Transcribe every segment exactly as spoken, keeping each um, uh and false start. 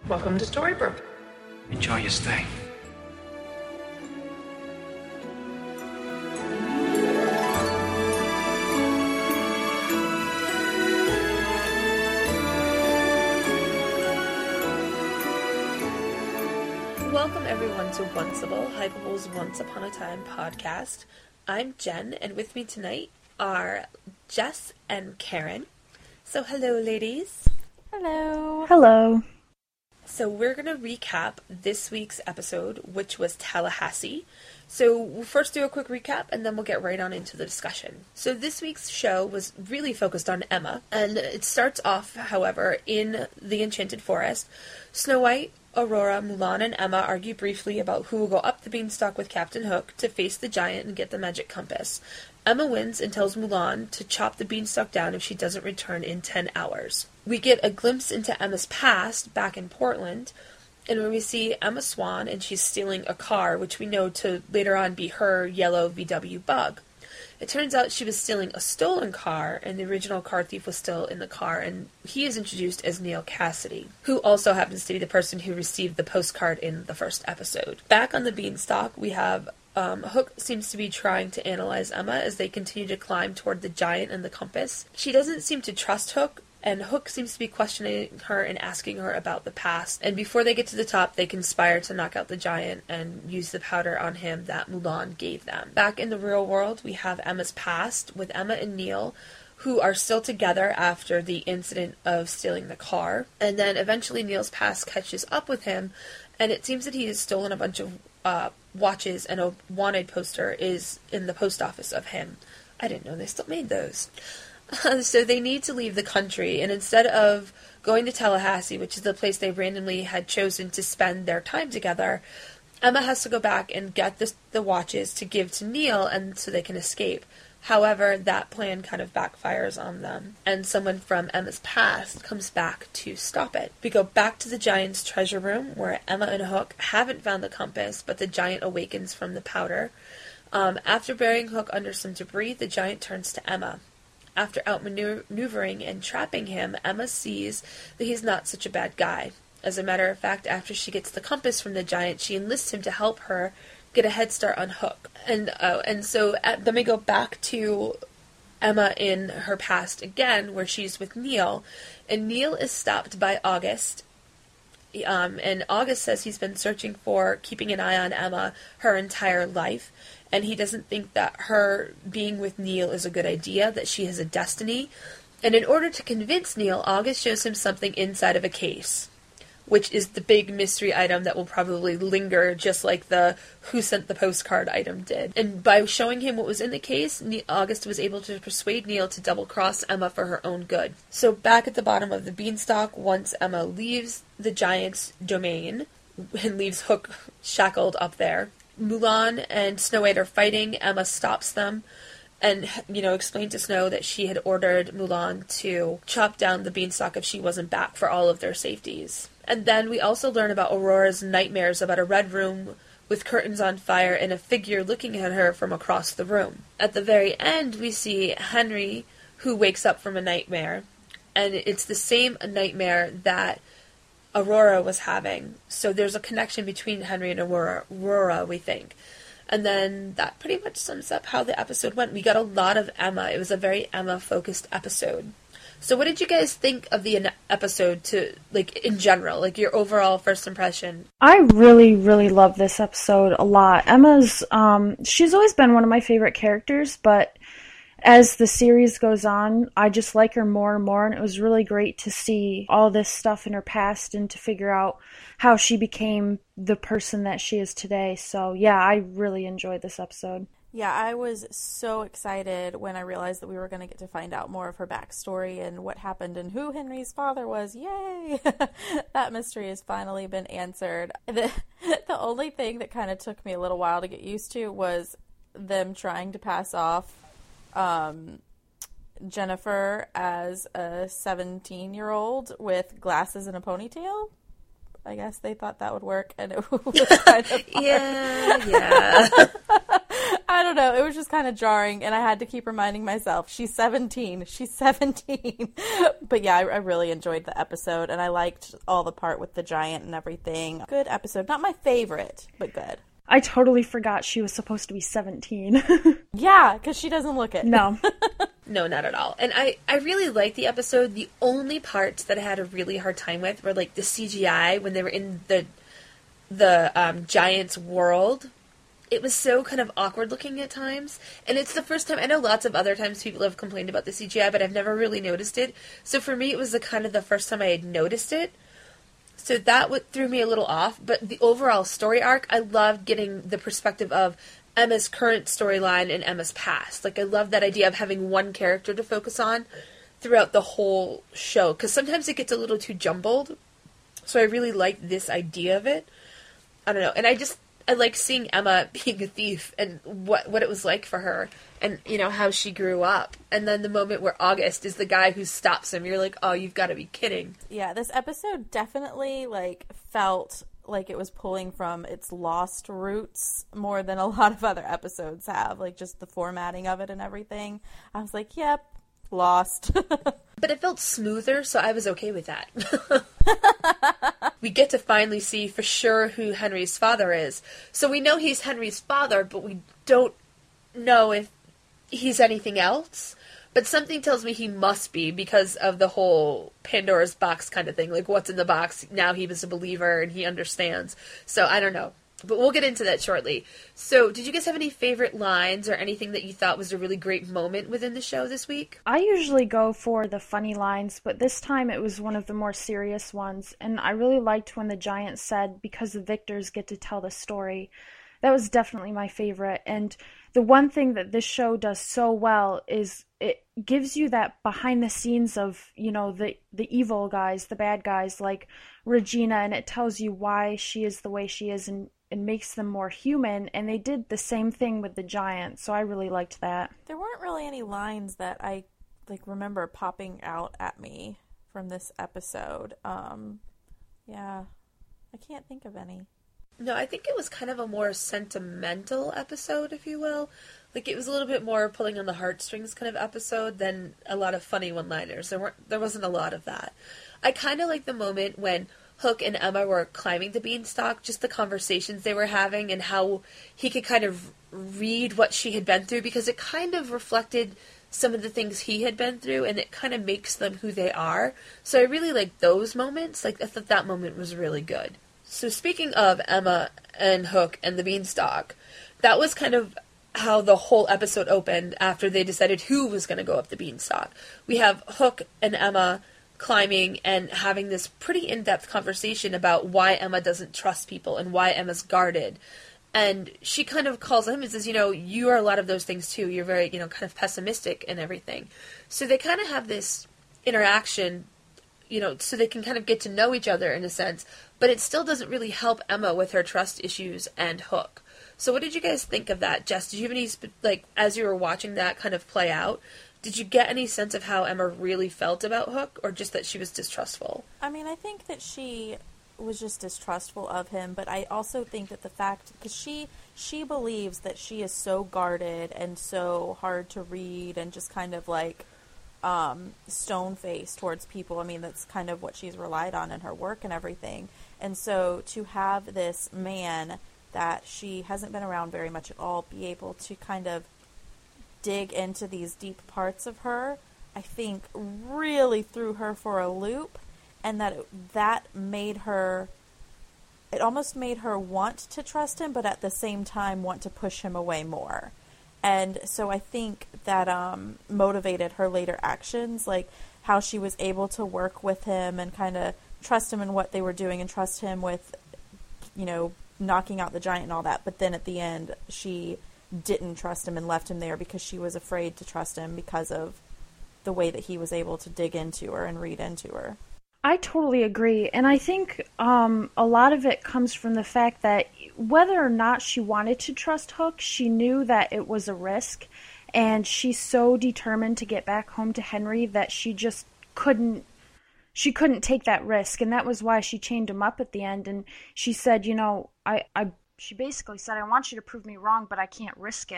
Welcome to Storybrooke. Enjoy your stay. Welcome everyone to Onceable, Hypable's Once Upon a Time podcast. I'm Jen, and with me tonight are Jess and Karen. So hello, ladies. Hello. Hello. So we're going to recap this week's episode, which was Tallahassee. So we'll first do a quick recap, and then we'll get right on into the discussion. So this week's show was really focused on Emma, and it starts off, however, in the Enchanted Forest. Snow White, Aurora, Mulan, and Emma argue briefly about who will go up the beanstalk with Captain Hook to face the giant and get the magic compass. Emma wins and tells Mulan to chop the beanstalk down if she doesn't return in ten hours. We get a glimpse into Emma's past back in Portland, and when we see Emma Swan and she's stealing a car, which we know to later on be her yellow V W Bug. It turns out she was stealing a stolen car, and the original car thief was still in the car, and he is introduced as Neal Cassidy, who also happens to be the person who received the postcard in the first episode. Back on the beanstalk, we have um, Hook seems to be trying to analyze Emma as they continue to climb toward the giant and the compass. She doesn't seem to trust Hook, and Hook seems to be questioning her and asking her about the past. And before they get to the top, they conspire to knock out the giant and use the powder on him that Mulan gave them. Back in the real world, we have Emma's past, with Emma and Neal, who are still together after the incident of stealing the car. And then eventually Neal's past catches up with him, and it seems that he has stolen a bunch of uh, watches, and a wanted poster is in the post office of him. I didn't know they still made those. Uh, so they need to leave the country, and instead of going to Tallahassee, which is the place they randomly had chosen to spend their time together, Emma has to go back and get the, the watches to give to Neal, and so they can escape. However, that plan kind of backfires on them, and someone from Emma's past comes back to stop it. We go back to the giant's treasure room, where Emma and Hook haven't found the compass, but the giant awakens from the powder. Um, after burying Hook under some debris, the giant turns to Emma. After outmaneuvering and trapping him, Emma sees that he's not such a bad guy. As a matter of fact, after she gets the compass from the giant, she enlists him to help her get a head start on Hook. And uh, and so at, then we go back to Emma in her past again, where she's with Neal, and Neal is stopped by August. Um, and August says he's been searching for, keeping an eye on Emma her entire life, and he doesn't think that her being with Neal is a good idea, that she has a destiny. And in order to convince Neal, August shows him something inside of a case, which is the big mystery item that will probably linger just like the who sent the postcard item did. And by showing him what was in the case, August was able to persuade Neal to double-cross Emma for her own good. So back at the bottom of the beanstalk, once Emma leaves the giant's domain and leaves Hook shackled up there, Mulan and Snow White are fighting. Emma stops them and, you know, explained to Snow that she had ordered Mulan to chop down the beanstalk if she wasn't back for all of their safeties. And then we also learn about Aurora's nightmares about a red room with curtains on fire and a figure looking at her from across the room. At the very end, we see Henry, who wakes up from a nightmare, and it's the same nightmare that Aurora was having. So there's a connection between Henry and Aurora, Aurora, we think. And then that pretty much sums up how the episode went. We got a lot of Emma. It was a very Emma-focused episode. So what did you guys think of the episode to, like, in general? Like, your overall first impression? I really, really love this episode a lot. Emma's, um, she's always been one of my favorite characters, but as the series goes on, I just like her more and more, and it was really great to see all this stuff in her past and to figure out how she became the person that she is today. So, yeah, I really enjoyed this episode. Yeah, I was so excited when I realized that we were going to get to find out more of her backstory and what happened and who Henry's father was. Yay! That mystery has finally been answered. The, the only thing that kind of took me a little while to get used to was them trying to pass off um, Jennifer as a seventeen-year-old with glasses and a ponytail. I guess they thought that would work, and it was kind of yeah, yeah. I don't know. It was just kind of jarring, and I had to keep reminding myself, she's seventeen. She's seventeen. But yeah, I, I really enjoyed the episode, and I liked all the part with the giant and everything. Good episode. Not my favorite, but good. I totally forgot she was supposed to be seventeen. Yeah, because she doesn't look it. No. No, not at all. And I, I really liked the episode. The only parts that I had a really hard time with were like the C G I when they were in the the um, giant's world. It was so kind of awkward looking at times. And it's the first time, I know lots of other times people have complained about the C G I, but I've never really noticed it. So for me, it was the kind of the first time I had noticed it. So that w- threw me a little off. But the overall story arc, I loved getting the perspective of Emma's current storyline and Emma's past. Like, I love that idea of having one character to focus on throughout the whole show. Because sometimes it gets a little too jumbled. So I really liked this idea of it. I don't know. And I just... I like seeing Emma being a thief and what what it was like for her and, you know, how she grew up. And then the moment where August is the guy who stops him, you're like, oh, you've got to be kidding. Yeah, this episode definitely, like, felt like it was pulling from its lost roots more than a lot of other episodes have. Like, just the formatting of it and everything. I was like, yep, lost. But it felt smoother, so I was okay with that. We get to finally see for sure who Henry's father is. So we know he's Henry's father, but we don't know if he's anything else. But something tells me he must be because of the whole Pandora's box kind of thing. Like, what's in the box? Now he was a believer and he understands. So I don't know. But we'll get into that shortly. So, did you guys have any favorite lines or anything that you thought was a really great moment within the show this week? I usually go for the funny lines, but this time it was one of the more serious ones. And I really liked when the giant said, because the victors get to tell the story. That was definitely my favorite. And the one thing that this show does so well is it gives you that behind the scenes of, you know, the, the evil guys, the bad guys like Regina, and it tells you why she is the way she is and it makes them more human, and they did the same thing with the giant, so I really liked that. There weren't really any lines that I like remember popping out at me from this episode. Um, yeah, I can't think of any. No, I think it was kind of a more sentimental episode, if you will. Like, it was a little bit more pulling on the heartstrings kind of episode than a lot of funny one-liners. There weren't, there wasn't a lot of that. I kind of like the moment when Hook and Emma were climbing the beanstalk, just the conversations they were having and how he could kind of read what she had been through, because it kind of reflected some of the things he had been through, and it kind of makes them who they are. So I really like those moments. Like, I thought that moment was really good. So speaking of Emma and Hook and the beanstalk, that was kind of how the whole episode opened after they decided who was going to go up the beanstalk. We have Hook and Emma climbing and having this pretty in-depth conversation about why Emma doesn't trust people and why Emma's guarded. And she kind of calls him and says, you know, you are a lot of those things too. You're very, you know, kind of pessimistic and everything. So they kind of have this interaction, you know, so they can kind of get to know each other in a sense, but it still doesn't really help Emma with her trust issues and Hook. So what did you guys think of that? Jess, did you have any, like, as you were watching that kind of play out, did you get any sense of how Emma really felt about Hook, or just that she was distrustful? I mean, I think that she was just distrustful of him, but I also think that the fact, because she, she believes that she is so guarded and so hard to read and just kind of like um, stone-faced towards people. I mean, that's kind of what she's relied on in her work and everything. And so to have this man that she hasn't been around very much at all be able to kind of dig into these deep parts of her, I think really threw her for a loop, and that it, that made her, it almost made her want to trust him, but at the same time want to push him away more. And so I think that um, motivated her later actions, like how she was able to work with him and kind of trust him in what they were doing and trust him with, you know, knocking out the giant and all that. But then at the end, she didn't trust him and left him there because she was afraid to trust him because of the way that he was able to dig into her and read into her. I totally agree. And I think um, a lot of it comes from the fact that whether or not she wanted to trust Hook, she knew that it was a risk. And she's so determined to get back home to Henry that she just couldn't, she couldn't take that risk. And that was why she chained him up at the end. And she said, you know, I, I she basically said, I want you to prove me wrong, but I can't risk it.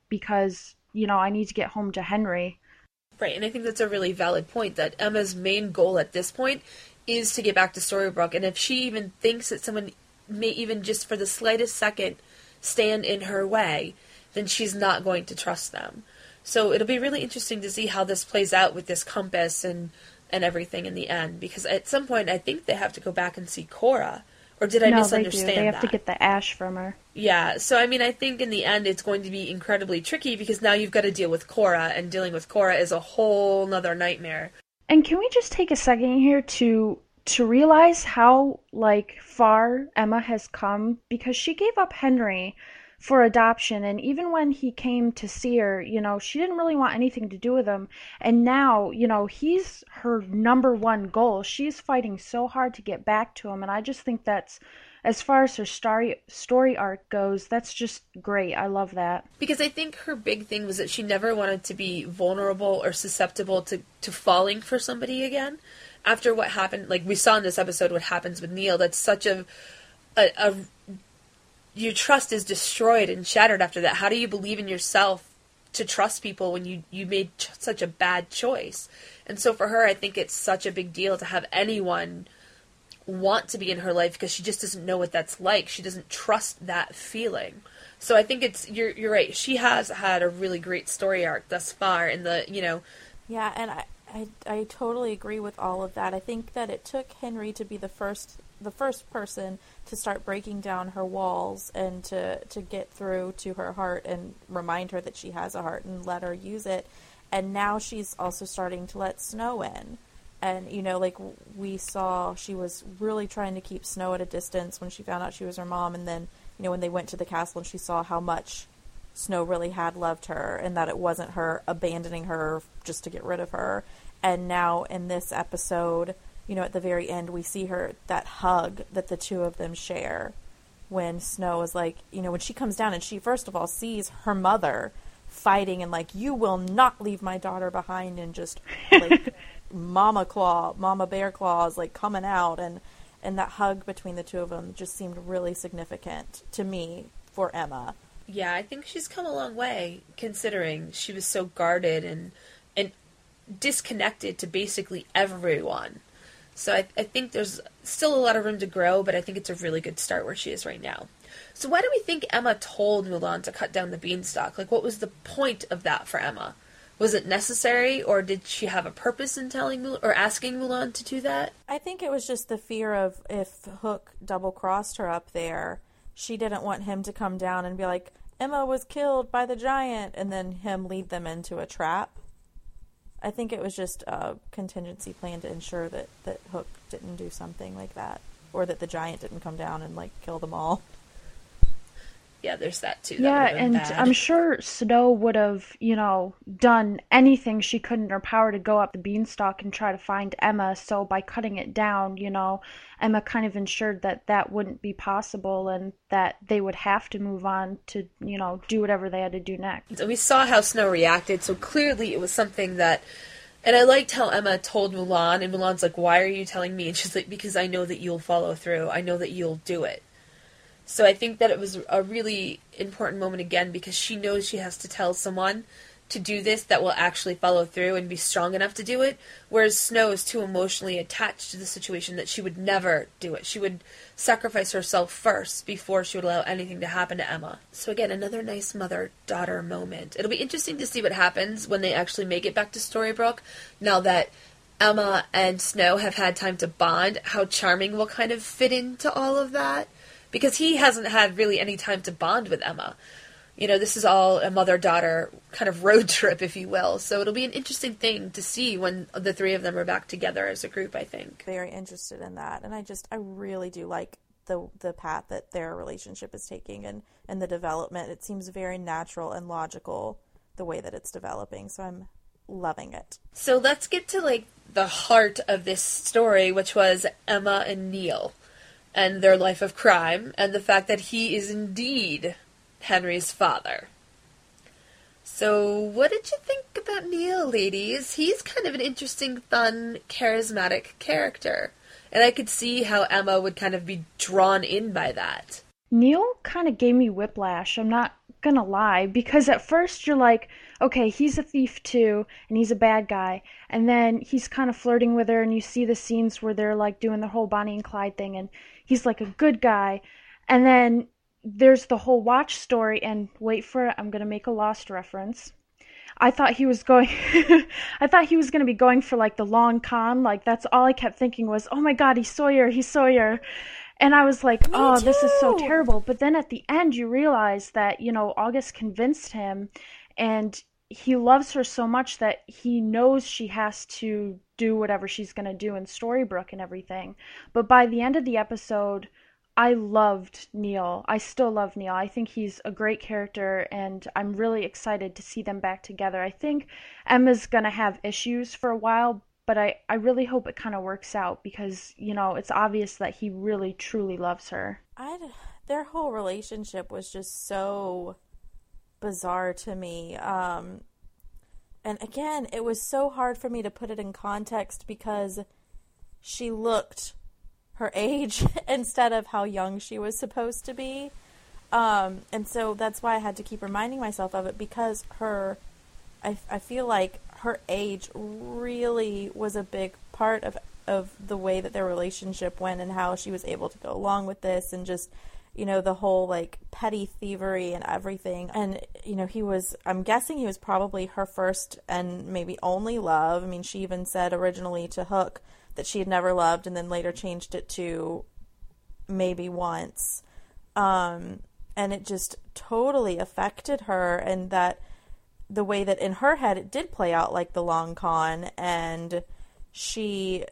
because, you know, I need to get home to Henry. Right, and I think that's a really valid point, that Emma's main goal at this point is to get back to Storybrooke, and if she even thinks that someone may even just for the slightest second stand in her way, then she's not going to trust them. So it'll be really interesting to see how this plays out with this compass and, and everything in the end, because at some point I think they have to go back and see Cora. Or did I no, misunderstand they do. They have that? to get the ash from her. Yeah, so I mean, I think in the end it's going to be incredibly tricky, because now you've got to deal with Cora, and dealing with Cora is a whole nother nightmare. And can we just take a second here to to realize how, like, far Emma has come? Because she gave up Henry for adoption, and even when he came to see her, you know, she didn't really want anything to do with him. And now, you know, he's her number one goal. She's fighting so hard to get back to him, and I just think that's, as far as her story story arc goes, that's just great. I love that. Because I think her big thing was that she never wanted to be vulnerable or susceptible to, to falling for somebody again. After what happened, like we saw in this episode, what happens with Neil, that's such a, a, a your trust is destroyed and shattered after that. How do you believe in yourself to trust people when you, you made ch- such a bad choice? And so for her, I think it's such a big deal to have anyone want to be in her life, because she just doesn't know what that's like. She doesn't trust that feeling. So I think it's, you're you're right. She has had a really great story arc thus far in the, you know. Yeah, and I, I, I totally agree with all of that. I think that it took Henry to be the first the first person to start breaking down her walls and to, to get through to her heart and remind her that she has a heart and let her use it. And now she's also starting to let Snow in. And, you know, like we saw, she was really trying to keep Snow at a distance when she found out she was her mom. And then, you know, when they went to the castle and she saw how much Snow really had loved her and that it wasn't her abandoning her just to get rid of her. And now in this episode, you know, at the very end, we see her, that hug that the two of them share when Snow is like, you know, when she comes down and she, first of all, sees her mother fighting and like, you will not leave my daughter behind, and just like mama claw, mama bear claws like coming out, and, and that hug between the two of them just seemed really significant to me for Emma. Yeah, I think she's come a long way, considering she was so guarded and and disconnected to basically everyone. So I, I think there's still a lot of room to grow, but I think it's a really good start where she is right now. So why do we think Emma told Mulan to cut down the beanstalk? Like, what was the point of that for Emma? Was it necessary, or did she have a purpose in telling Mulan, or asking Mulan to do that? I think it was just the fear of if Hook double-crossed her up there, she didn't want him to come down and be like, Emma was killed by the giant, and then him lead them into a trap. I think it was just a contingency plan to ensure that, that Hook didn't do something like that, or that the giant didn't come down and, like, kill them all. Yeah, there's that, too. That yeah, and bad. I'm sure Snow would have, you know, done anything she could in her power to go up the beanstalk and try to find Emma, so by cutting it down, you know, Emma kind of ensured that that wouldn't be possible and that they would have to move on to, you know, do whatever they had to do next. And we saw how Snow reacted, so clearly it was something that... And I liked how Emma told Mulan, and Mulan's like, why are you telling me? And she's like, because I know that you'll follow through. I know that you'll do it. So I think that it was a really important moment again, because she knows she has to tell someone to do this that will actually follow through and be strong enough to do it, whereas Snow is too emotionally attached to the situation that she would never do it. She would sacrifice herself first before she would allow anything to happen to Emma. So again, another nice mother-daughter moment. It'll be interesting to see what happens when they actually make it back to Storybrooke, now that Emma and Snow have had time to bond, how Charming will kind of fit into all of that. Because he hasn't had really any time to bond with Emma. You know, this is all a mother-daughter kind of road trip, if you will. So it'll be an interesting thing to see when the three of them are back together as a group, I think. Very interested in that. And I just, I really do like the the path that their relationship is taking and, and the development. It seems very natural and logical, the way that it's developing. So I'm loving it. So let's get to, like, the heart of this story, which was Emma and Neil. And their life of crime, and the fact that he is indeed Henry's father. So, what did you think about Neil, ladies? He's kind of an interesting, fun, charismatic character. And I could see how Emma would kind of be drawn in by that. Neil kind of gave me whiplash. I'm not gonna lie, because at first you're like, okay, he's a thief too, and he's a bad guy, and then he's kind of flirting with her, and you see the scenes where they're like doing the whole Bonnie and Clyde thing, and he's like a good guy, and then there's the whole Watch story, and wait for it, I'm gonna make a Lost reference. I thought he was going I thought he was going to be going for like the long con, like that's all I kept thinking was, "Oh my god, he's Sawyer, he's Sawyer." And I was like, Me "Oh, too. this is so terrible." But then at the end you realize that, you know, August convinced him, and he loves her so much that he knows she has to do whatever she's going to do in Storybrooke and everything. But by the end of the episode, I loved Neil. I still love Neil. I think he's a great character, and I'm really excited to see them back together. I think Emma's going to have issues for a while, but I, I really hope it kind of works out because, you know, it's obvious that he really, truly loves her. I, their whole relationship was just so bizarre to me. Um, and again, it was so hard for me to put it in context because she looked her age instead of how young she was supposed to be. Um, and so that's why I had to keep reminding myself of it, because her, I, I feel like her age really was a big part of, of the way that their relationship went and how she was able to go along with this and just, you know, the whole like petty thievery and everything. And, you know, he was, I'm guessing he was probably her first and maybe only love. I mean, she even said originally to Hook that she had never loved and then later changed it to maybe once. Um, and it just totally affected her, and that the way that in her head it did play out like the long con, and she,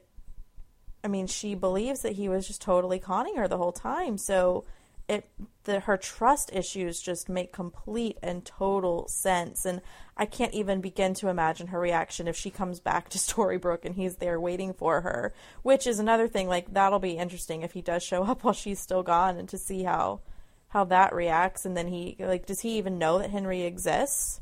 I mean, she believes that he was just totally conning her the whole time. So it, the, her trust issues just make complete and total sense. And I can't even begin to imagine her reaction if she comes back to Storybrooke and he's there waiting for her, which is another thing. Like, that'll be interesting if he does show up while she's still gone, and to see how, how that reacts. And then he, like, does he even know that Henry exists?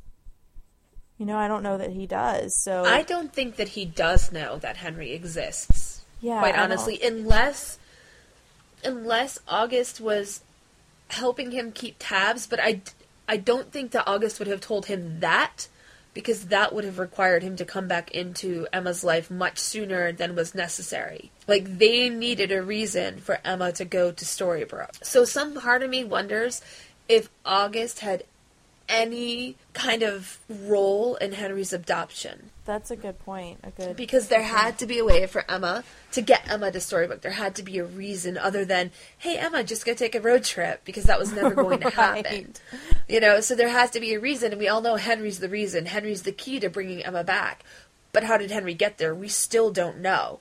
You know, I don't know that he does. So I don't think that he does know that Henry exists. Yeah, quite I honestly, don't- unless unless August was helping him keep tabs, but I, I don't think that August would have told him that, because that would have required him to come back into Emma's life much sooner than was necessary. Like, they needed a reason for Emma to go to Storybrooke. So some part of me wonders if August had any kind of role in Henry's adoption. That's a good point. A good Because there had to be a way for Emma to get Emma to Storybrooke. There had to be a reason other than, hey, Emma, just go take a road trip, because that was never going to happen. Right. You know, so there has to be a reason, and we all know Henry's the reason. Henry's the key to bringing Emma back. But how did Henry get there? We still don't know.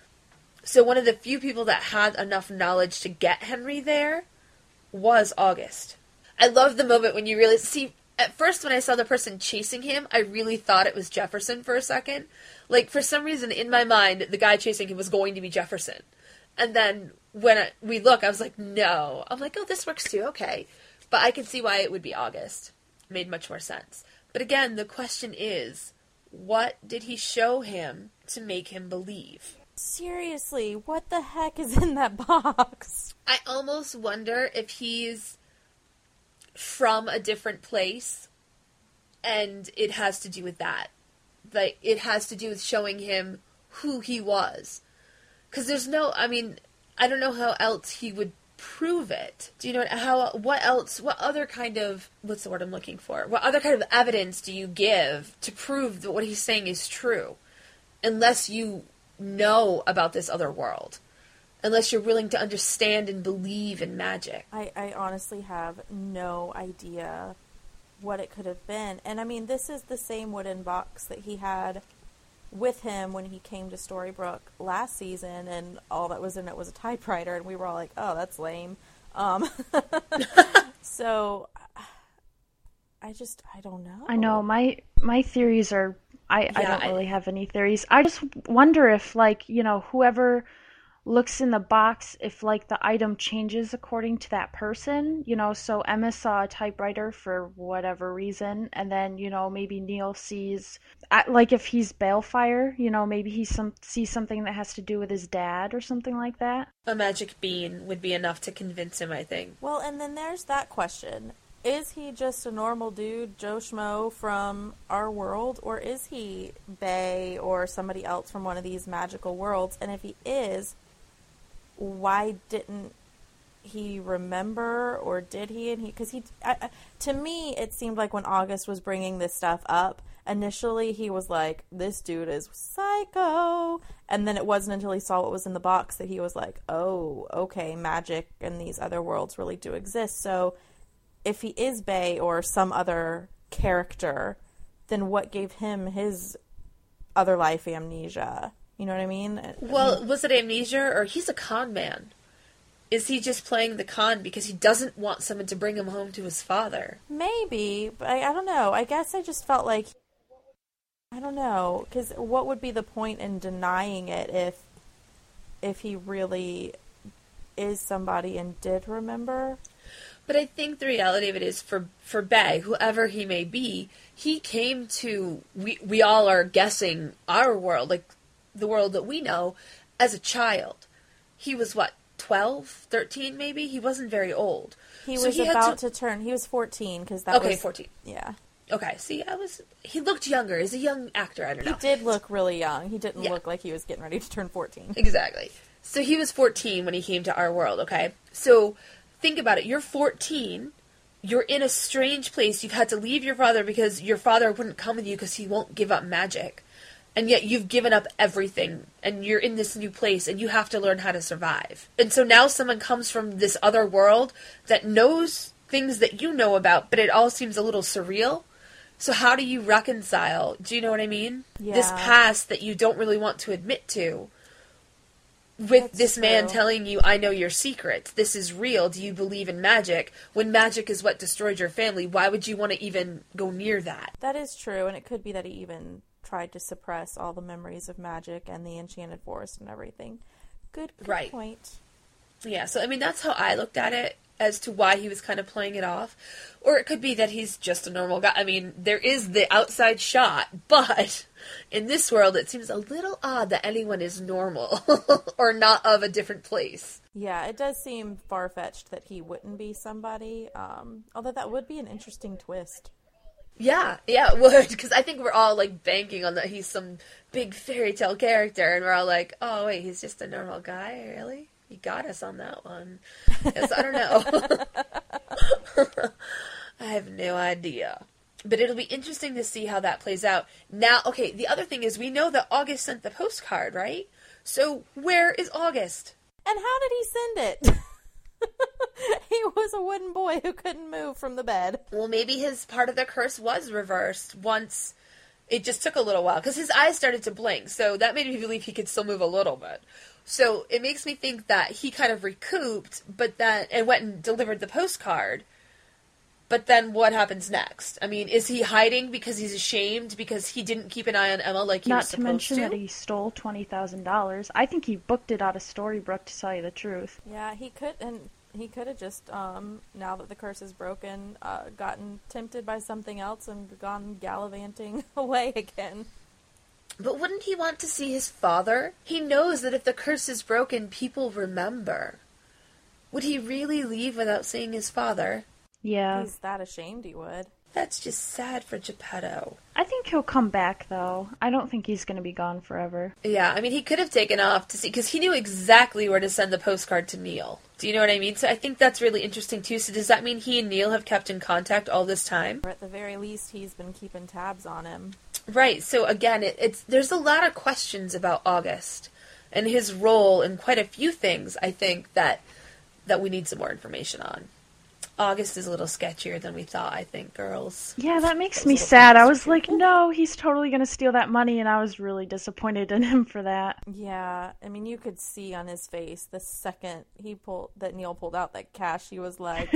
So one of the few people that had enough knowledge to get Henry there was August. I love the moment when you really see. At first, when I saw the person chasing him, I really thought it was Jefferson for a second. Like, for some reason, in my mind, the guy chasing him was going to be Jefferson. And then, when I, we look, I was like, no. I'm like, oh, this works too, okay. But I can see why it would be August. It made much more sense. But again, the question is, what did he show him to make him believe? Seriously, what the heck is in that box? I almost wonder if he's from a different place, and it has to do with that. Like, it has to do with showing him who he was. Because there's no, I mean, I don't know how else he would prove it. Do you know how, what else, what other kind of, what's the word I'm looking for? What other kind of evidence do you give to prove that what he's saying is true? Unless you know about this other world. Unless you're willing to understand and believe in magic. I, I honestly have no idea what it could have been. And I mean, this is the same wooden box that he had with him when he came to Storybrooke last season, and all that was in it was a typewriter, and we were all like, oh, that's lame. Um, so, I just, I don't know. I know, my my theories are, I, Yeah, I don't I- really have any theories. I just wonder if, like, you know, whoever looks in the box, if, like, the item changes according to that person, you know, so Emma saw a typewriter for whatever reason, and then, you know, maybe Neil sees, uh, like, if he's Balefire, you know, maybe he some sees something that has to do with his dad or something like that. A magic bean would be enough to convince him, I think. Well, and then there's that question. is he just a normal dude, Joe Schmo from our world, or is he Bae or somebody else from one of these magical worlds? And if he is, why didn't he remember, or did he? And he, because he, I, to me, it seemed like when August was bringing this stuff up, initially he was like, this dude is psycho. And then it wasn't until he saw what was in the box that he was like, oh, okay, magic and these other worlds really do exist. So if he is Bae or some other character, then what gave him his other life amnesia? You know what I mean? Well, was it amnesia, or he's a con man? Is he just playing the con because he doesn't want someone to bring him home to his father? Maybe, but I, I don't know. I guess I just felt like, I don't know, because what would be the point in denying it if if he really is somebody and did remember? But I think the reality of it is, for for Bae, whoever he may be, he came to, we we all are guessing, our world, like the world that we know, as a child. He was, what, twelve, thirteen maybe? He wasn't very old. He so was he about to... to turn, he was fourteen, because that okay, was... Okay, fourteen. Yeah. Okay, see, I was, he looked younger. He's a young actor, I don't know. He did look really young. He didn't yeah. look like he was getting ready to turn fourteen. Exactly. So he was fourteen when he came to our world, okay? So think about it. You're fourteen. You're in a strange place. You've had to leave your father because your father wouldn't come with you because he won't give up magic. And yet you've given up everything, and you're in this new place, and you have to learn how to survive. And so now someone comes from this other world that knows things that you know about, but it all seems a little surreal. So how do you reconcile, do you know what I mean? Yeah. This past that you don't really want to admit to, with That's this true. man telling you, I know your secrets. This is real. Do you believe in magic? When magic is what destroyed your family, why would you want to even go near that? That is true, and it could be that he even tried to suppress all the memories of magic and the Enchanted Forest and everything. Good, good right. point. Yeah, so I mean, that's how I looked at it, as to why he was kind of playing it off. Or it could be that he's just a normal guy. I mean, there is the outside shot, but in this world it seems a little odd that anyone is normal or not of a different place. Yeah, it does seem far-fetched that he wouldn't be somebody, um, although that would be an interesting twist. Yeah, yeah, it would, because I think we're all, like, banking on that he's some big fairy tale character, and we're all like, oh, wait, he's just a normal guy, really? You got us on that one. Yes, I don't know. I have no idea. But it'll be interesting to see how that plays out. Now, okay, the other thing is we know that August sent the postcard, right? So where is August? And how did he send it? He was a wooden boy who couldn't move from the bed. Well, maybe his part of the curse was reversed once. It just took a little while, because his eyes started to blink, so that made me believe he could still move a little bit. So it makes me think that he kind of recouped, but then and went and delivered the postcard. But then what happens next? I mean, is he hiding because he's ashamed because he didn't keep an eye on Emma like he Not was supposed to? Not to mention that he stole twenty thousand dollars. I think he booked it out of Storybrooke, to tell you the truth. Yeah, he could, and he could have just, um, now that the curse is broken, uh, gotten tempted by something else and gone gallivanting away again. But wouldn't he want to see his father? He knows that if the curse is broken, people remember. Would he really leave without seeing his father? Yeah. He's that ashamed he would. That's just sad for Geppetto. I think he'll come back, though. I don't think he's going to be gone forever. Yeah, I mean, he could have taken off to see, because he knew exactly where to send the postcard to Neil. Do you know what I mean? So I think that's really interesting, too. So does that mean he and Neil have kept in contact all this time? Or at the very least, he's been keeping tabs on him. Right, so again, it, it's there's a lot of questions about August and his role in quite a few things, I think, that that we need some more information on. August is a little sketchier than we thought, I think, girls. Yeah, that makes me sad. I was like, no, he's totally going to steal that money, and I was really disappointed in him for that. Yeah, I mean, you could see on his face the second he pulled that Neil pulled out that cash, he was like,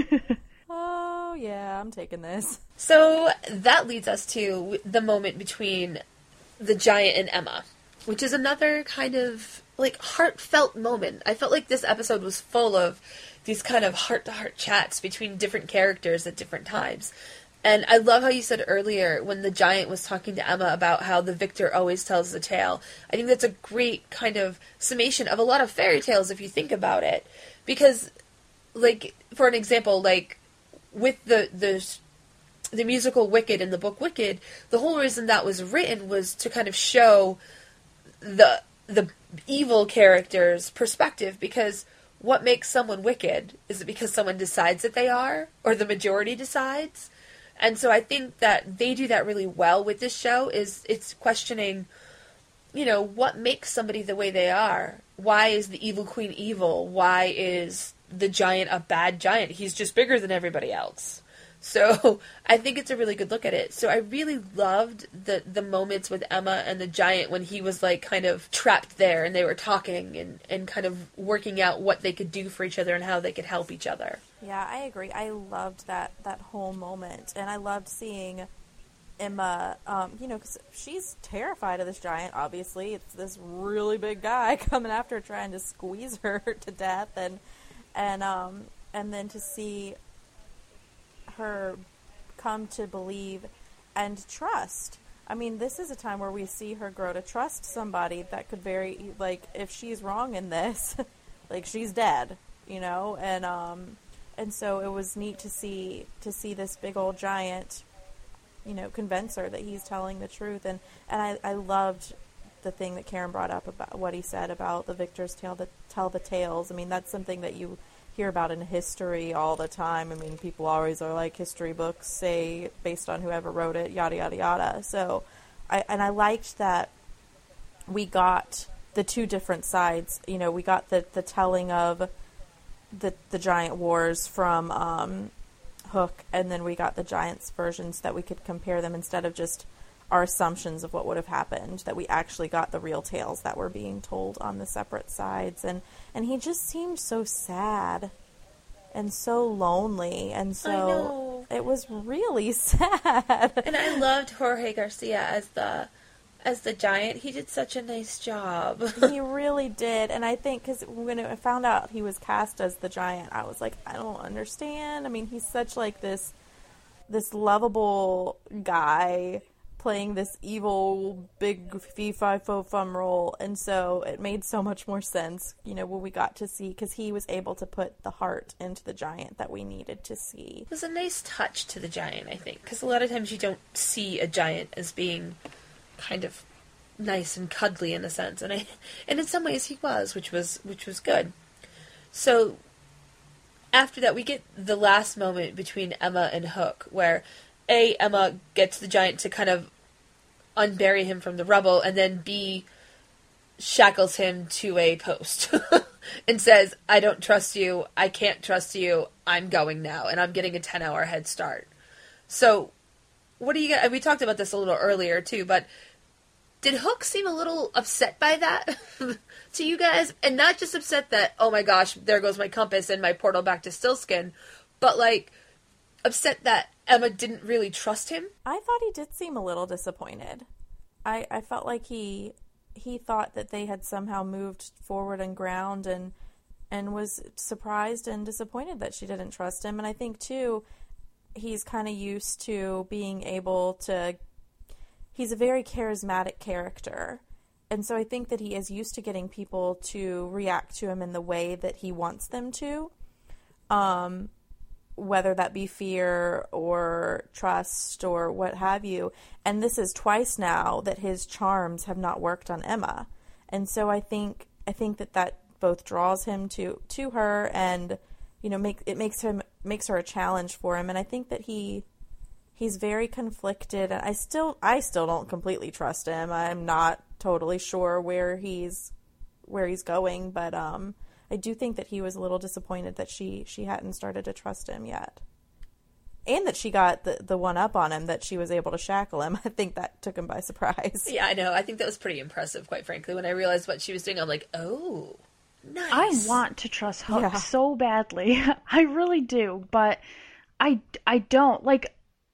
oh, yeah, I'm taking this. So that leads us to the moment between the giant and Emma, which is another kind of, like, heartfelt moment. I felt like this episode was full of these kind of heart-to-heart chats between different characters at different times. And I love how you said earlier, when the giant was talking to Emma about how the victor always tells the tale. I think that's a great kind of summation of a lot of fairy tales, if you think about it. Because, like, for an example, like, with the the the musical Wicked and the book Wicked, the whole reason that was written was to kind of show the the evil character's perspective, because what makes someone wicked? Is it because someone decides that they are, or the majority decides? And so I think that they do that really well with this show. Is it's questioning, you know, what makes somebody the way they are? Why is the evil queen evil? Why is the giant a bad giant? He's just bigger than everybody else. So I think it's a really good look at it. So I really loved the the moments with Emma and the giant when he was like kind of trapped there and they were talking and, and kind of working out what they could do for each other and how they could help each other. Yeah, I agree. I loved that, that whole moment. And I loved seeing Emma, um, you know, because she's terrified of this giant, obviously. It's this really big guy coming after her, trying to squeeze her to death. And, and, um, and then to see her come to believe and trust. I mean, this is a time where we see her grow to trust somebody that could very, like, if she's wrong in this, like, she's dead, you know? And, um, and so it was neat to see, to see this big old giant, you know, convince her that he's telling the truth. And, and I, I loved the thing that Karen brought up about what he said about the victors tell the, tell the tales. I mean, that's something that you hear about in history all the time. I mean, people always are like, history books say based on whoever wrote it, yada, yada, yada. So, I and I liked that we got the two different sides. You know, we got the, the telling of the the giant wars from um, Hook, and then we got the giants versions that we could compare them instead of just our assumptions of what would have happened, that we actually got the real tales that were being told on the separate sides. And, and he just seemed so sad and so lonely, and so it was really sad. And I loved Jorge Garcia as the as the giant. He did such a nice job. He really did. And I think, because when I found out he was cast as the giant, I was like, I don't understand. I mean, he's such like this this lovable guy playing this evil, big, fee-fi-fo-fum role, and so it made so much more sense, you know, when we got to see, because he was able to put the heart into the giant that we needed to see. It was a nice touch to the giant, I think, because a lot of times you don't see a giant as being kind of nice and cuddly in a sense, and I, and in some ways he was, which was which was good. So after that, we get the last moment between Emma and Hook, where A, Emma gets the giant to kind of unbury him from the rubble, and then B, shackles him to a post and says, I don't trust you, I can't trust you, I'm going now, and I'm getting a ten-hour head start. So, what do you get? We talked about this a little earlier, too, but did Hook seem a little upset by that to you guys? And not just upset that, oh my gosh, there goes my compass and my portal back to Stillskin, but, like, upset that Emma didn't really trust him? I thought he did seem a little disappointed. I, I felt like he he thought that they had somehow moved forward on ground, and and was surprised and disappointed that she didn't trust him. And I think, too, he's kind of used to being able to... He's a very charismatic character, and so I think that he is used to getting people to react to him in the way that he wants them to. Um... whether that be fear or trust or what have you. And this is twice now that his charms have not worked on Emma. And so I think I think that that both draws him to, to her, and, you know, make it makes him makes her a challenge for him. And I think that he he's very conflicted. And I still I still don't completely trust him. I'm not totally sure where he's where he's going, but um I do think that he was a little disappointed that she, she hadn't started to trust him yet. And that she got the, the one up on him, that she was able to shackle him. I think that took him by surprise. Yeah, I know. I think that was pretty impressive, quite frankly. When I realized what she was doing, I'm like, oh, nice. I want to trust Hook Yeah. so badly. I really do, but I, I don't. Like,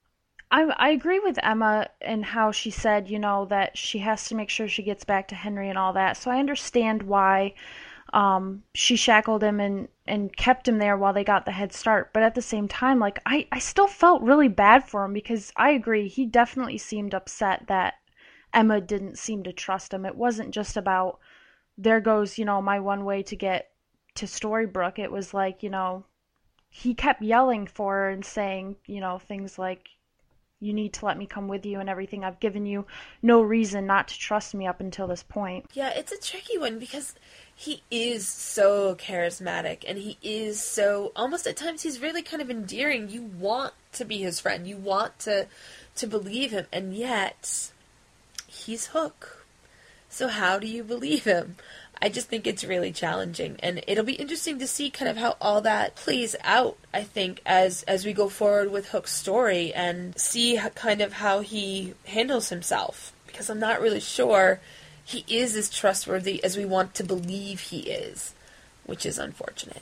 I, I agree with Emma and how she said, you know, that she has to make sure she gets back to Henry and all that. So I understand why Um, she shackled him and, and kept him there while they got the head start. But at the same time, like, I, I still felt really bad for him, because I agree, he definitely seemed upset that Emma didn't seem to trust him. It wasn't just about, there goes, you know, my one way to get to Storybrooke. It was like, you know, he kept yelling for her and saying, you know, things like, you need to let me come with you and everything. I've given you no reason not to trust me up until this point. Yeah, it's a tricky one because he is so charismatic and he is so, almost at times he's really kind of endearing. You want to be his friend. You want to to believe him, and yet he's Hook. So how do you believe him? I just think it's really challenging, and it'll be interesting to see kind of how all that plays out, I think, as as we go forward with Hook's story and see how, kind of how he handles himself, because I'm not really sure he is as trustworthy as we want to believe he is, which is unfortunate.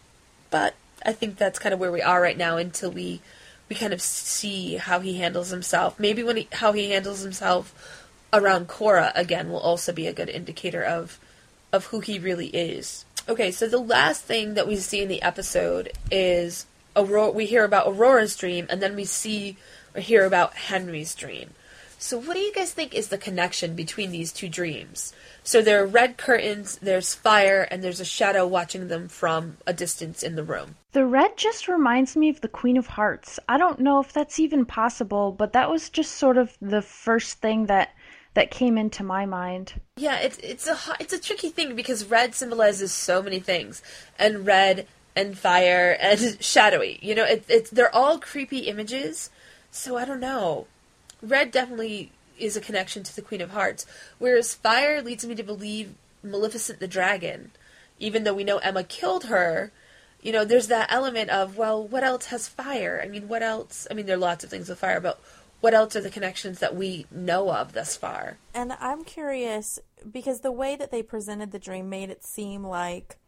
But I think that's kind of where we are right now until we we kind of see how he handles himself. Maybe when he, how he handles himself around Cora, again, will also be a good indicator of of who he really is. Okay, so the last thing that we see in the episode is Aurora. We hear about Aurora's dream, and then we see or hear about Henry's dream. So what do you guys think is the connection between these two dreams? So there are red curtains, there's fire, and there's a shadow watching them from a distance in the room. The red just reminds me of the Queen of Hearts. I don't know if that's even possible, but that was just sort of the first thing that that came into my mind. Yeah, it's it's a it's a tricky thing because red symbolizes so many things, and red and fire and shadowy. You know, it, it's they're all creepy images. So I don't know. Red definitely is a connection to the Queen of Hearts, whereas fire leads me to believe Maleficent the dragon, even though we know Emma killed her. You know, there's that element of, well, what else has fire? I mean, what else? I mean, there are lots of things with fire, but what else are the connections that we know of thus far? And I'm curious, because the way that they presented the dream made it seem like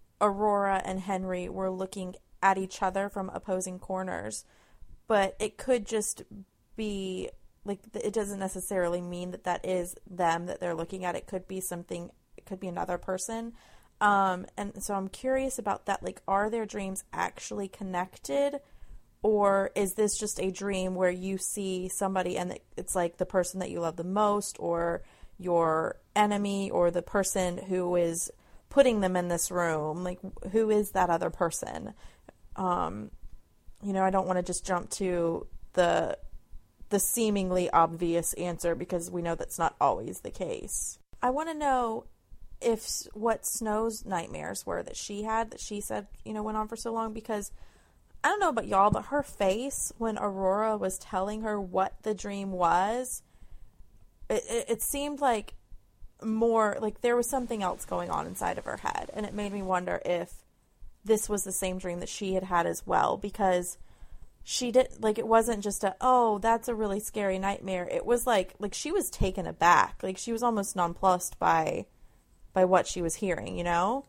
Aurora and Henry were looking at each other from opposing corners. But it could just be, like, it doesn't necessarily mean that that is them that they're looking at. It could be something, it could be another person. Um, and so I'm curious about that. Like, are their dreams actually connected? Or is this just a dream where you see somebody and it's like the person that you love the most or your enemy or the person who is putting them in this room? Like, who is that other person? Um, you know, I don't want to just jump to the the seemingly obvious answer because we know that's not always the case. I want to know if what Snow's nightmares were that she had, that she said, you know, went on for so long, because I don't know about y'all, but her face when Aurora was telling her what the dream was, it, it, it seemed like more, like there was something else going on inside of her head. And it made me wonder if this was the same dream that she had had as well, because she didn't, like, it wasn't just a, oh, that's a really scary nightmare. It was like, like she was taken aback. Like she was almost nonplussed by, by what she was hearing, you know?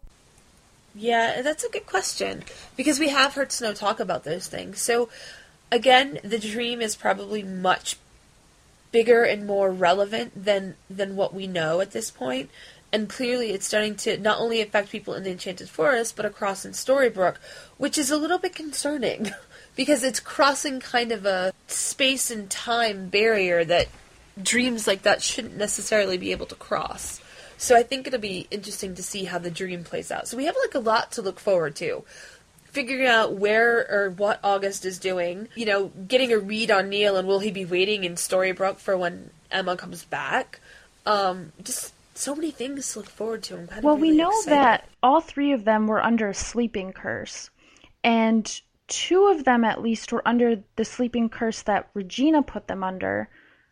Yeah, that's a good question, because we have heard Snow talk about those things. So, again, the dream is probably much bigger and more relevant than than what we know at this point, and clearly it's starting to not only affect people in the Enchanted Forest, but across in Storybrooke, which is a little bit concerning, because it's crossing kind of a space and time barrier that dreams like that shouldn't necessarily be able to cross. So I think it'll be interesting to see how the dream plays out. So we have like a lot to look forward to. Figuring out where or what August is doing, you know, getting a read on Neil and will he be waiting in Storybrooke for when Emma comes back. Um, just so many things to look forward to. I'm kind well, of really we know excited. that all three of them were under a sleeping curse. And two of them at least were under the sleeping curse that Regina put them under.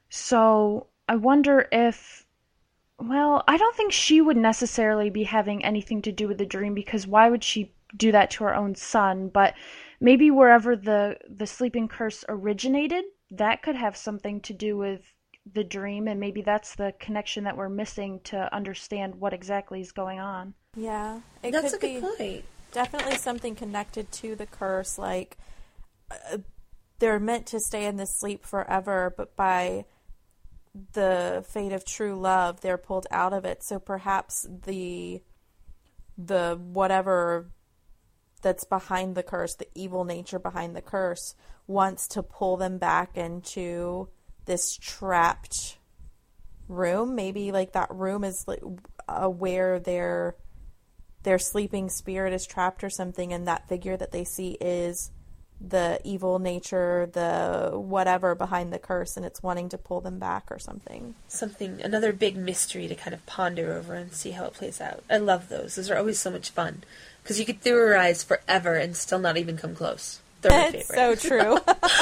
So I wonder if... Well, I don't think she would necessarily be having anything to do with the dream, because why would she do that to her own son? But maybe wherever the, the sleeping curse originated, that could have something to do with the dream, and maybe that's the connection that we're missing to understand what exactly is going on. Yeah, it That's could a good be point. definitely something connected to the curse, like uh, they're meant to stay in this sleep forever, but by the fate of true love, they're pulled out of it. So perhaps the the whatever that's behind the curse, the evil nature behind the curse, wants to pull them back into this trapped room. Maybe like that room is like uh, where they're their sleeping spirit is trapped or something, and that figure that they see is the evil nature, the whatever behind the curse, and it's wanting to pull them back or something. Something, another big mystery to kind of ponder over and see how it plays out. I love those. Those are always so much fun. Because you could theorize forever and still not even come close. They're my It's favorite. so true.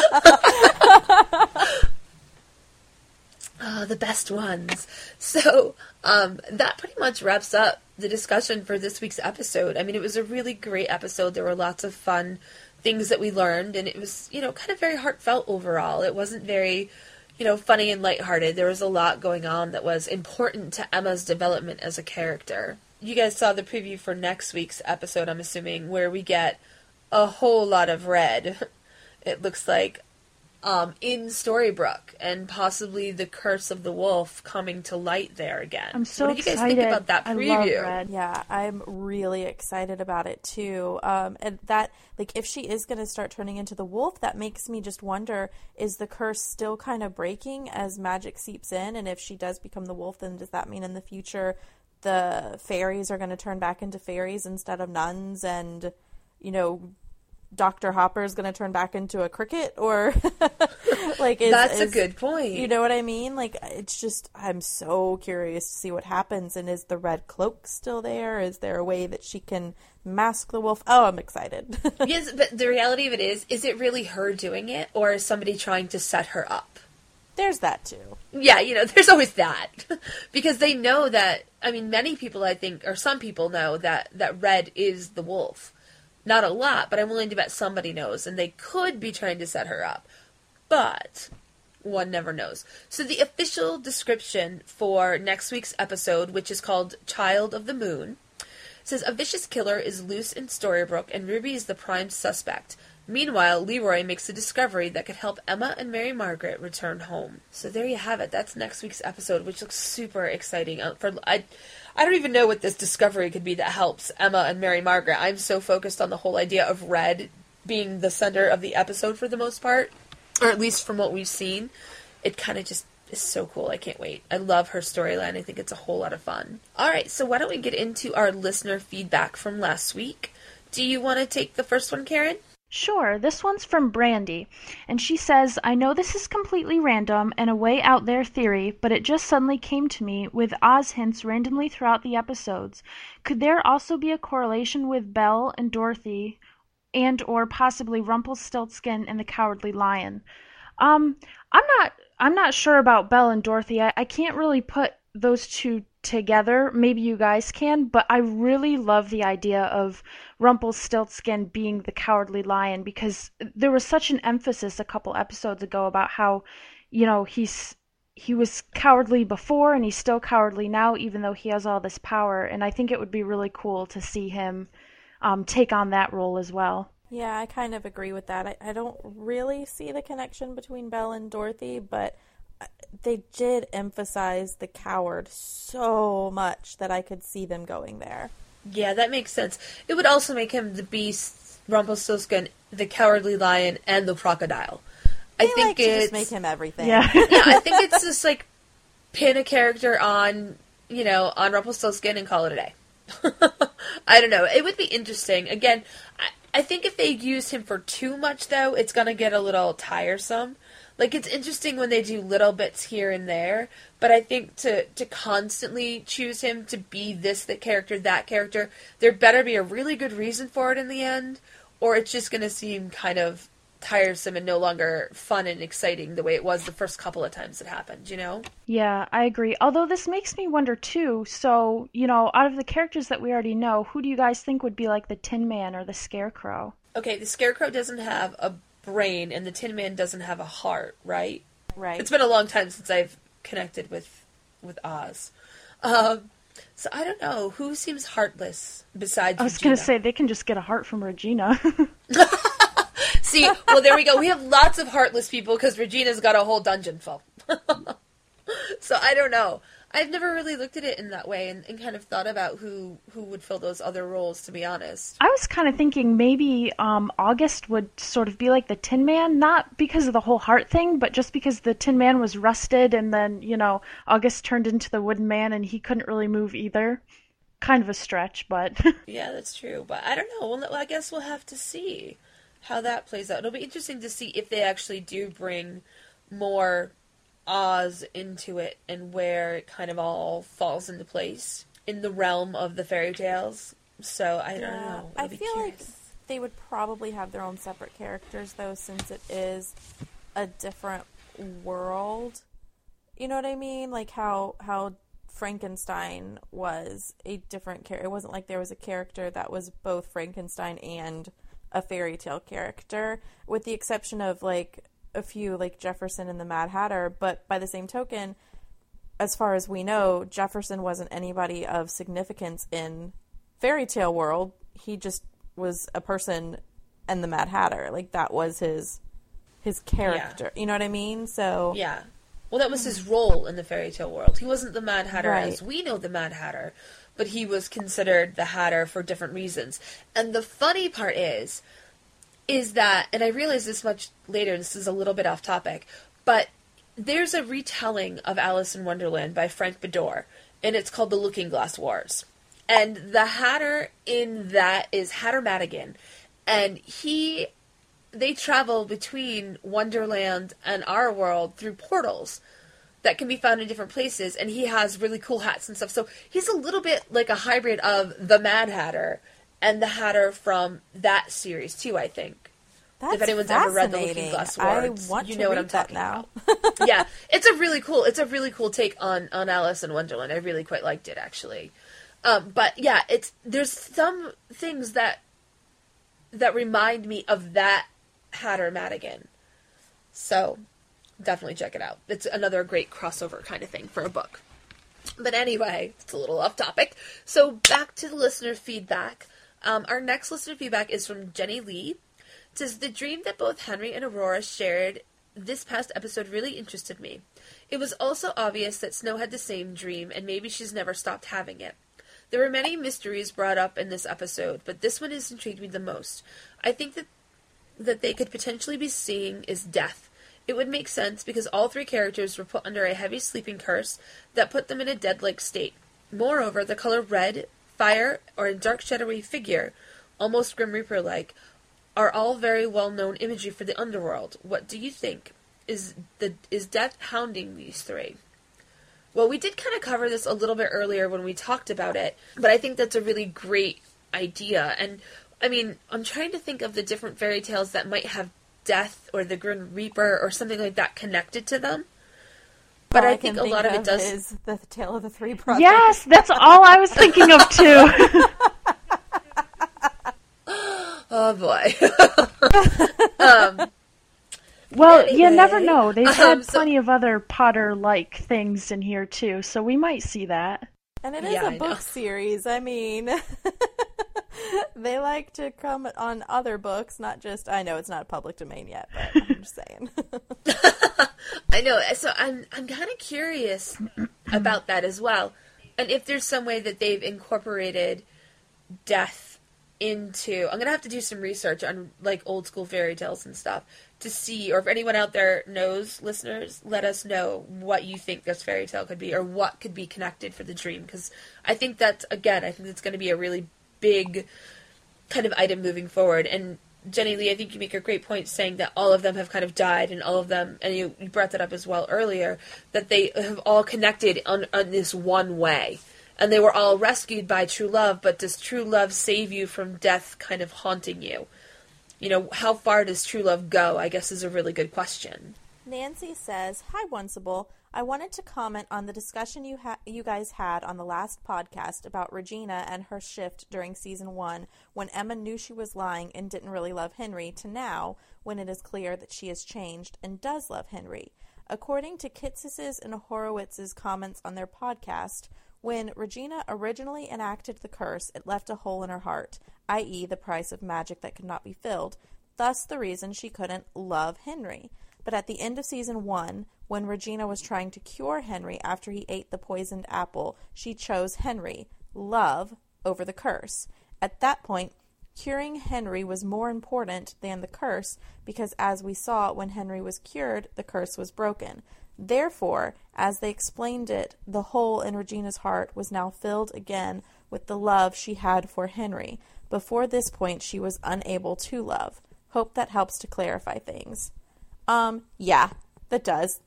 Oh, the best ones. So, um, that pretty much wraps up the discussion for this week's episode. I mean, it was a really great episode. There were lots of fun things that we learned, and it was, you know, kind of very heartfelt overall. It wasn't very, you know, funny and lighthearted. There was a lot going on that was important to Emma's development as a character. You guys saw the preview for next week's episode, I'm assuming, where we get a whole lot of red. It looks like Um, in Storybrooke, and possibly the curse of the wolf coming to light there again. I'm so what do you guys excited. think about that preview? I love Red. Yeah, I'm really excited about it too. Um, and that, like, if she is going to start turning into the wolf, that makes me just wonder, is the curse still kind of breaking as magic seeps in? And if she does become the wolf, then does that mean in the future the fairies are going to turn back into fairies instead of nuns, and, you know, Doctor Hopper is going to turn back into a cricket? Or like is, that's is, a good point. You know what I mean? Like, it's just, I'm so curious to see what happens. And is the red cloak still there? Is there a way that she can mask the wolf? Oh, I'm excited. Yes, but the reality of it is, is it really her doing it, or is somebody trying to set her up? There's that too. Yeah, you know, there's always that. Because they know that, I mean, many people, I think, or some people know that, that Red is the wolf. Not a lot, but I'm willing to bet somebody knows, and they could be trying to set her up. But one never knows. So the official description for next week's episode, which is called Child of the Moon, says a vicious killer is loose in Storybrooke, and Ruby is the prime suspect. Meanwhile, Leroy makes a discovery that could help Emma and Mary Margaret return home. So there you have it. That's next week's episode, which looks super exciting. For I, I don't even know what this discovery could be that helps Emma and Mary Margaret. I'm so focused on the whole idea of Red being the center of the episode for the most part, or at least from what we've seen. It kind of just is so cool. I can't wait. I love her storyline. I think it's a whole lot of fun. All right, so why don't we get into our listener feedback from last week? Do you want to take the first one, Karen? Sure, this one's from Brandy, and she says, I know this is completely random and a way out there theory, but it just suddenly came to me with Oz hints randomly throughout the episodes. Could there also be a correlation with Belle and Dorothy and or possibly Rumpelstiltskin and the Cowardly Lion? Um, I'm not I'm not sure about Belle and Dorothy. I, I can't really put those two together. Maybe you guys can, but I really love the idea of Rumpelstiltskin being the Cowardly Lion, because there was such an emphasis a couple episodes ago about how, you know, he's he was cowardly before and he's still cowardly now, even though he has all this power. And I think it would be really cool to see him um, take on that role as well. Yeah, I kind of agree with that. I, I don't really see the connection between Belle and Dorothy, but they did emphasize the coward so much that I could see them going there. Yeah, that makes sense. It would also make him the Beast, Rumpelstiltskin, the Cowardly Lion, and the Crocodile. I They think like to it's just make him everything. Yeah. yeah, I think it's just like pin a character on, you know, on Rumpelstiltskin and call it a day. I don't know. It would be interesting. Again, I, I think if they use him for too much, though, it's going to get a little tiresome. Like, it's interesting when they do little bits here and there, but I think to, to constantly choose him to be this, that character, that character, there better be a really good reason for it in the end, or it's just going to seem kind of tiresome and no longer fun and exciting the way it was the first couple of times it happened, you know? Yeah, I agree. Although this makes me wonder too, so, you know, out of the characters that we already know, who do you guys think would be like the Tin Man or the Scarecrow? Okay, the Scarecrow doesn't have a brain and the Tin Man doesn't have a heart, right? Right. It's been a long time since I've connected with with Oz. Um, so I don't know. Who seems heartless besides I was Regina? going to say, they can just get a heart from Regina. See, well, there we go. We have lots of heartless people because Regina's got a whole dungeon full. So I don't know. I've never really looked at it in that way and, and kind of thought about who, who would fill those other roles, to be honest. I was kind of thinking maybe um, August would sort of be like the Tin Man, not because of the whole heart thing, but just because the Tin Man was rusted and then, you know, August turned into the Wooden Man and he couldn't really move either. kind of a stretch, but yeah, that's true. But I don't know. Well, I guess we'll have to see how that plays out. It'll be interesting to see if they actually do bring more Oz into it and where it kind of all falls into place in the realm of the fairy tales. So I don't yeah. know. I feel curious. like they would probably have their own separate characters, though, since it is a different world. You know what I mean? Like how how Frankenstein was a different character. It wasn't like there was a character that was both Frankenstein and a fairy tale character, with the exception of like a few, like Jefferson and the Mad Hatter. But by the same token, as far as we know, Jefferson wasn't anybody of significance in fairy tale world. He just was a person and the Mad Hatter. Like that was his his character. Yeah. You know what I mean? So yeah. Well, that was his role in the fairy tale world. He wasn't the Mad Hatter right. as we know the Mad Hatter, but he was considered the Hatter for different reasons. And the funny part is, is that, and I realized this much later, this is a little bit off topic, but there's a retelling of Alice in Wonderland by Frank Beddor, and it's called The Looking Glass Wars. And the Hatter in that is Hatter Madigan, and he... they travel between Wonderland and our world through portals that can be found in different places, and he has really cool hats and stuff. So he's a little bit like a hybrid of the Mad Hatter and the Hatter from that series too, I think. That's if anyone's ever read The Looking Glass Wars, I want you to know what read I'm that talking now. about. Yeah, it's a really cool. It's a really cool take on, on Alice in Wonderland. I really quite liked it, actually. Um, but yeah, it's there's some things that that remind me of that Hatter Madigan. So definitely check it out. It's another great crossover kind of thing for a book. But anyway, it's a little off topic. So back to the listener feedback. Um, our next listener feedback is from Jenny Lee. It says, the dream that both Henry and Aurora shared this past episode really interested me. It was also obvious that Snow had the same dream, and maybe she's never stopped having it. There were many mysteries brought up in this episode, but this one has intrigued me the most. I think that that they could potentially be seeing is death. It would make sense because all three characters were put under a heavy sleeping curse that put them in a dead-like state. Moreover, the color red, fire, or a dark shadowy figure, almost Grim Reaper-like, are all very well-known imagery for the underworld. What do you think? Is the is death hounding these three? Well, we did kind of cover this a little bit earlier when we talked about it, but I think that's a really great idea. And I mean, I'm trying to think of the different fairy tales that might have death or the Grim Reaper or something like that connected to them. But all I, I think can a think lot of of it does. Is the Tale of the Three Brothers. Yes, that's all I was thinking of too. Oh boy. um, well, anyway, you never know. They've had um, so, plenty of other Potter-like things in here too, so we might see that. And it is yeah, a I book know. series. I mean, they like to comment on other books, not just, I know it's not public domain yet, but I'm just saying. I know. So I'm I'm kind of curious about that as well. And if there's some way that they've incorporated death into... I'm going to have to do some research on like old school fairy tales and stuff to see, or if anyone out there knows, listeners, let us know what you think this fairy tale could be or what could be connected for the dream. Because I think that's, again, I think it's going to be a really big kind of item moving forward. And Jenny Lee, I think you make a great point saying that all of them have kind of died, and all of them, and you, you brought that up as well earlier, that they have all connected on, on this one way. And they were all rescued by true love, but does true love save you from death kind of haunting you? You know, how far does true love go, I guess, is a really good question. Nancy says, hi, Onceable. I wanted to comment on the discussion you ha- you guys had on the last podcast about Regina and her shift during season one, when Emma knew she was lying and didn't really love Henry, to now, when it is clear that she has changed and does love Henry. According to Kitsis's and Horowitz's comments on their podcast, when Regina originally enacted the curse, it left a hole in her heart, that is the price of magic that could not be filled, thus the reason she couldn't love Henry. But at the end of season one, when Regina was trying to cure Henry after he ate the poisoned apple, she chose Henry, love, over the curse. At that point, curing Henry was more important than the curse, because as we saw, when Henry was cured, the curse was broken. Therefore, as they explained it, the hole in Regina's heart was now filled again with the love she had for Henry. Before this point, she was unable to love. Hope that helps to clarify things. Um, yeah, that does.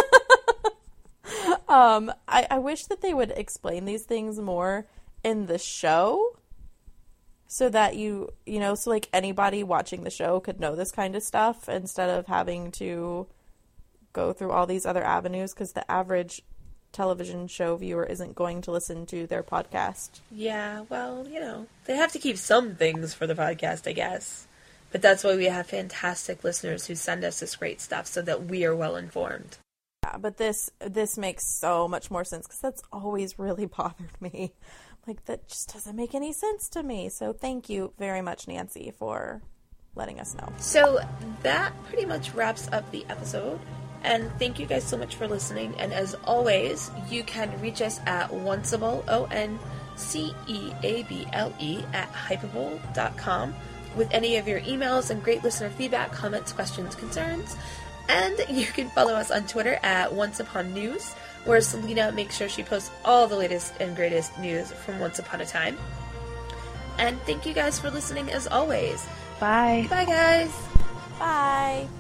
um, I, I wish that they would explain these things more in the show so that you, you know, so like anybody watching the show could know this kind of stuff instead of having to go through all these other avenues, because the average television show viewer isn't going to listen to their podcast. Yeah, well, you know, they have to keep some things for the podcast, I guess. But that's why we have fantastic listeners who send us this great stuff so that we are well informed. Yeah, but this this makes so much more sense, because that's always really bothered me. Like, that just doesn't make any sense to me. So thank you very much, Nancy, for letting us know. So that pretty much wraps up the episode. And thank you guys so much for listening. And as always, you can reach us at onceable, O N C E A B L E, at hypable dot com with any of your emails and great listener feedback, comments, questions, concerns. And you can follow us on Twitter at onceupon news, where Selena makes sure she posts all the latest and greatest news from Once Upon a Time. And thank you guys for listening as always. Bye. Bye, guys. Bye.